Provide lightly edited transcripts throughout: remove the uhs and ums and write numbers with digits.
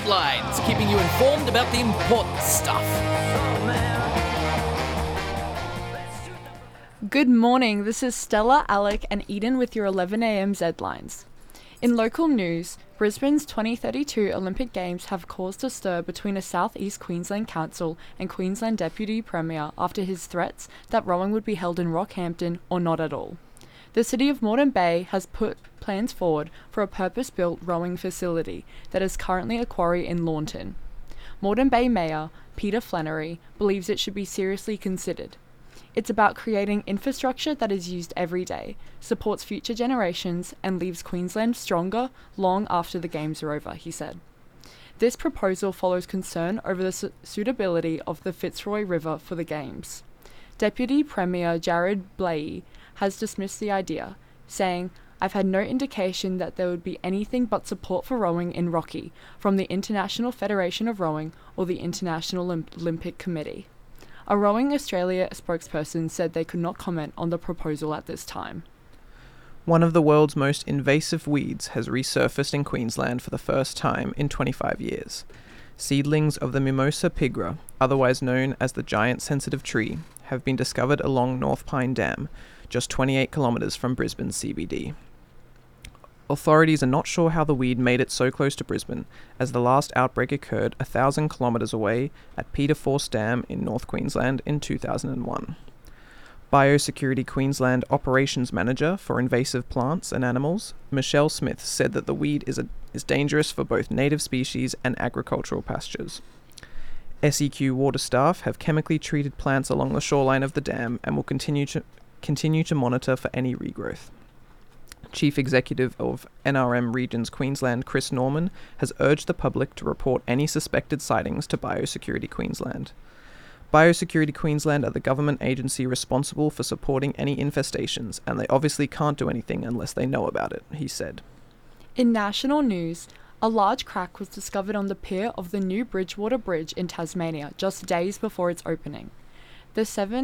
Headlines, keeping you informed about the important stuff. Good morning, this is Stella, Alec and Eden with your 11am Zlines. In local news, Brisbane's 2032 Olympic Games have caused a stir between a South East Queensland council and Queensland Deputy Premier after his threats that rowing would be held in Rockhampton or not at all. The city of Moreton Bay has put plans forward for a purpose-built rowing facility that is currently a quarry in Lawnton. Moreton Bay Mayor Peter Flannery believes it should be seriously considered. It's about creating infrastructure that is used every day, supports future generations, and leaves Queensland stronger long after the Games are over, he said. This proposal follows concern over the suitability of the Fitzroy River for the Games. Deputy Premier Jared Blaiey has dismissed the idea, saying, "I've had no indication that there would be anything but support for rowing in Rocky from the International Federation of Rowing or the International Olympic Committee." A Rowing Australia spokesperson said they could not comment on the proposal at this time. One of the world's most invasive weeds has resurfaced in Queensland for the first time in 25 years. Seedlings of the Mimosa pigra, otherwise known as the giant sensitive tree, have been discovered along North Pine Dam, just 28 kilometres from Brisbane's CBD. Authorities are not sure how the weed made it so close to Brisbane, as the last outbreak occurred 1,000 kilometres away at Peter Force Dam in North Queensland in 2001. Biosecurity Queensland Operations Manager for Invasive Plants and Animals, Michelle Smith, said that the weed is dangerous for both native species and agricultural pastures. SEQ water staff have chemically treated plants along the shoreline of the dam and will continue to monitor for any regrowth. Chief Executive of NRM Regions Queensland, Chris Norman, has urged the public to report any suspected sightings to Biosecurity Queensland. Biosecurity Queensland are the government agency responsible for supporting any infestations, and they obviously can't do anything unless they know about it, he said. In national news, a large crack was discovered on the pier of the new Bridgewater Bridge in Tasmania just days before its opening. The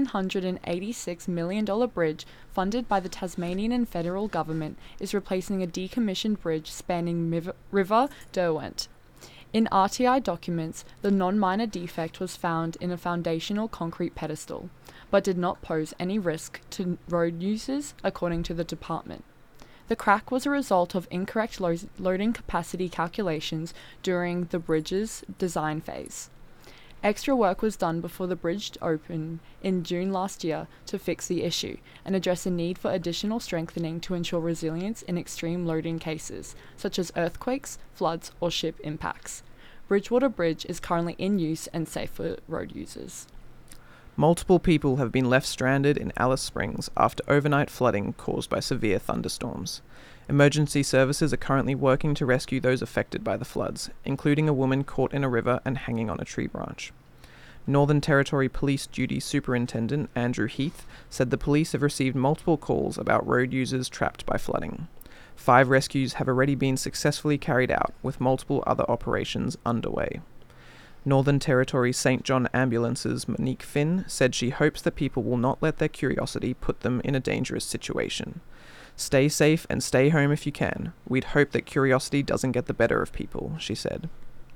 $786 million bridge, funded by the Tasmanian and federal government, is replacing a decommissioned bridge spanning River Derwent. In RTI documents, the non-minor defect was found in a foundational concrete pedestal, but did not pose any risk to road users, according to the department. The crack was a result of incorrect loading capacity calculations during the bridge's design phase. Extra work was done before the bridge opened in June last year to fix the issue and address the need for additional strengthening to ensure resilience in extreme loading cases, such as earthquakes, floods, or ship impacts. Bridgewater Bridge is currently in use and safe for road users. Multiple people have been left stranded in Alice Springs after overnight flooding caused by severe thunderstorms. Emergency services are currently working to rescue those affected by the floods, including a woman caught in a river and hanging on a tree branch. Northern Territory Police Duty Superintendent Andrew Heath said the police have received multiple calls about road users trapped by flooding. 5 rescues have already been successfully carried out, with multiple other operations underway. Northern Territory St. John Ambulance's Monique Finn said she hopes that people will not let their curiosity put them in a dangerous situation. "Stay safe and stay home if you can. We'd hope that curiosity doesn't get the better of people," she said.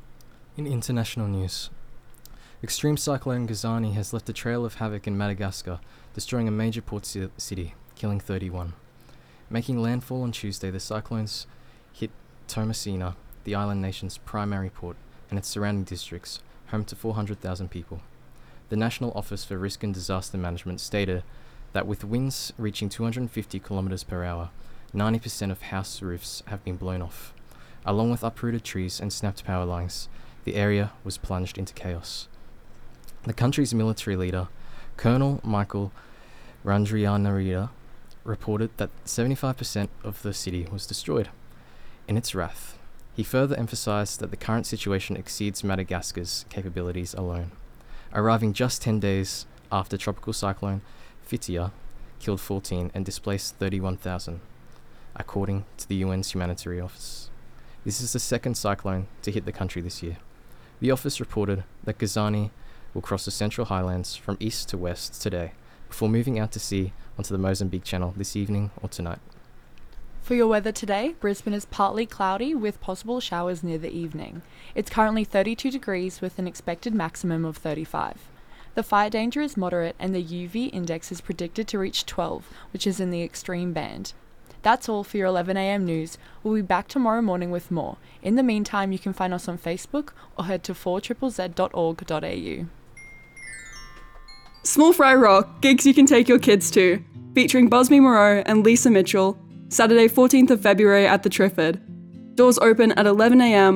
In international news, extreme cyclone Gazani has left a trail of havoc in Madagascar, destroying a major port city, killing 31. Making landfall on Tuesday, the cyclones hit Tomasina, the island nation's primary port, and its surrounding districts, home to 400,000 people. The National Office for Risk and Disaster Management stated that with winds reaching 250 km per hour, 90% of house roofs have been blown off. Along with uprooted trees and snapped power lines, the area was plunged into chaos. The country's military leader, Colonel Michael Randrianarina, reported that 75% of the city was destroyed. In its wrath, he further emphasized that the current situation exceeds Madagascar's capabilities alone, arriving just 10 days after tropical cyclone Fitia killed 14 and displaced 31,000, according to the UN's Humanitarian Office. This is the second cyclone to hit the country this year. The office reported that Gazani will cross the Central Highlands from east to west today, before moving out to sea onto the Mozambique Channel this evening or tonight. For your weather today, Brisbane is partly cloudy with possible showers near the evening. It's currently 32 degrees with an expected maximum of 35. The fire danger is moderate and the UV index is predicted to reach 12, which is in the extreme band. That's all for your 11am news. We'll be back tomorrow morning with more. In the meantime, you can find us on Facebook or head to 4ZZZ.org.au. Small Fry Rock, gigs you can take your kids to, featuring Bosmy Moreau and Lisa Mitchell, Saturday 14th of February at the Triffid. Doors open at 11am